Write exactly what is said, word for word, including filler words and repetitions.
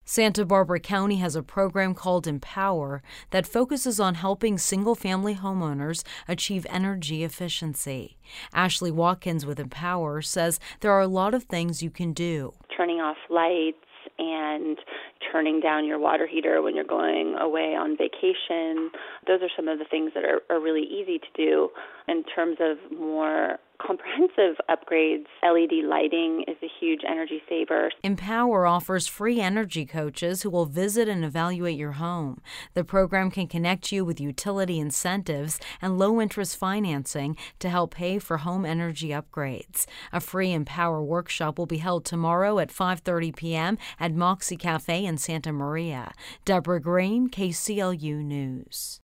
Santa Barbara County has a program called Empower that focuses on helping single-family homeowners achieve energy efficiency. Ashley Watkins with Empower says there are a lot of things you can do. Turning off lights and turning down your water heater when you're going away on vacation. Those are some of the things that are, are really easy to do. In terms of more comprehensive upgrades, L E D lighting is a huge energy saver. Empower offers free energy coaches who will visit and evaluate your home. The program can connect you with utility incentives and low-interest financing to help pay for home energy upgrades. A free Empower workshop will be held tomorrow at five thirty p.m. at Moxie Cafe in Santa Maria. Deborah Green, K C L U News.